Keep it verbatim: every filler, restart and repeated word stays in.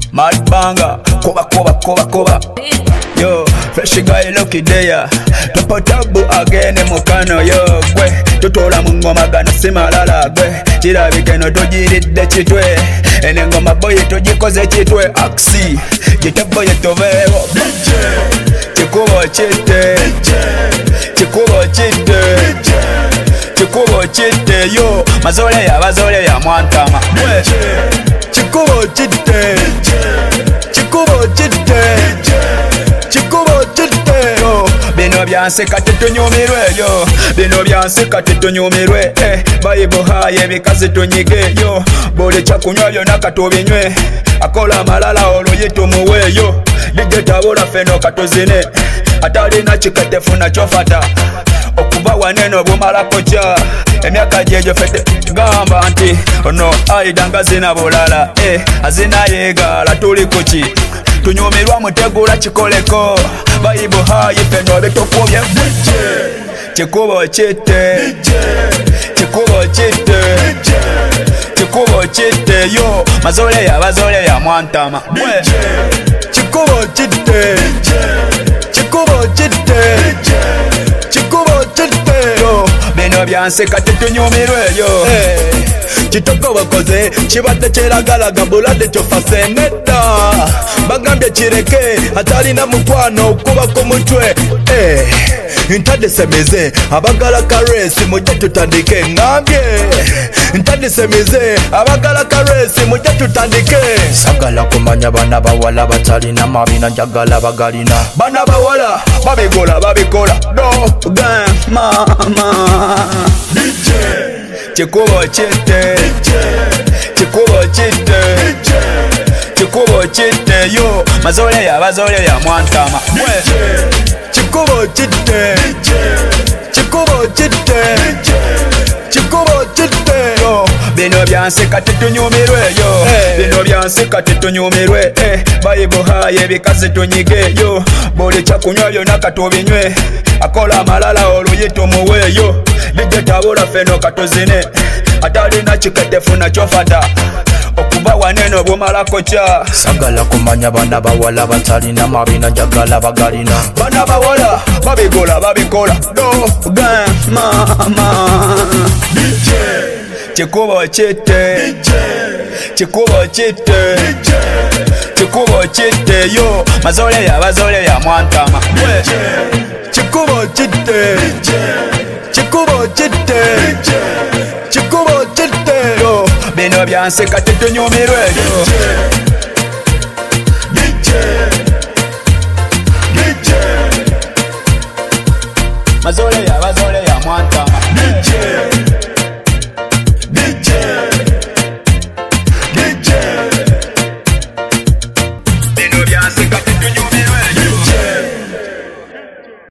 Mad banger, koba koba koba koba. Yo, fresh guy lucky there. Topo tabu again mukano yo gwe. Tutola mu ngoma gano simalala gwe. Kirabike no togiridde kitwe. Ene ngoma boy togikoze kitwe aksi. Gitabo yetovewo. Chikubo chite. Chikubo chite. Chikubo chite yo. Mazole ya bazole ya mwantama. Chikubo chite. Chikubo chite. Chikubo chite yo. Bino byanse kati tunyumirwe yo. Bino byanse kati tunyumirwe eh. Bible haye bikazi tunyige yo. Bole chakunywa byonna katubinywe. Akola malala oluyitu muwe yo. Ligetabula feno katuzine. Atalina chikatefu na chofata. Okuba waneno bumala kocha. Emyaka jejo fete gamba nti ono aidanga zina bulala eh. Azina yegala tuli kuchi. Tunyumirwa mutegula chikoleko. Bible hayi feno betokobye. Chikubo chite. Chikubo chite. Chikubo chite yo. Mazole ya bazole ya mwantama. Chikubo chite. Chikubo chite. Chikubo chite yo. Bino byanse kati tunyumirwe yo. Kitoko bakoze kibadde kyeragalaga bulade kyofase nedda. Bagambye kireke atalina mukwano okuba ku mutwe eh. Ntadde semeze abagala karesi mujja tutandike ngambye. Ntadde semeze abagala karesi mujja tutandike. Sagala kumanya bana bawala batalina mabina njagala bagalina. Bana bawala babigola babikola do gang mama. Chikubo chite. Chikubo chite. Chikubo chite yo. Mazole ya bazole ya mwantama. Chikubo chite. Chikubo chite. Chikubo chite yo. Bino byanse kati tunyumirwe yo. Bino byanse kati tunyumirwe eh. Bible haye bikazi tunyige yo. Bole chakunywa byonna katubinywe. Akola malala oluyitu muwe yo. Ligetabula feno katuzine. Atalina chikatefu na chofata. Okuba waneno bumala kocha. Sagala kumanya bana bawala batalina mabina njagala bagalina. Bana bawala babigola babikola do gang mama. Chikubo chite. Chikubo chite. Chikubo chite yo. Mazole ya bazole ya mwantama. Chikubo chite. Chikubo chite. Chikubo chite yo. Bino byanse kati tunyumirwe yo. Mazole ya bazole ya mwantama.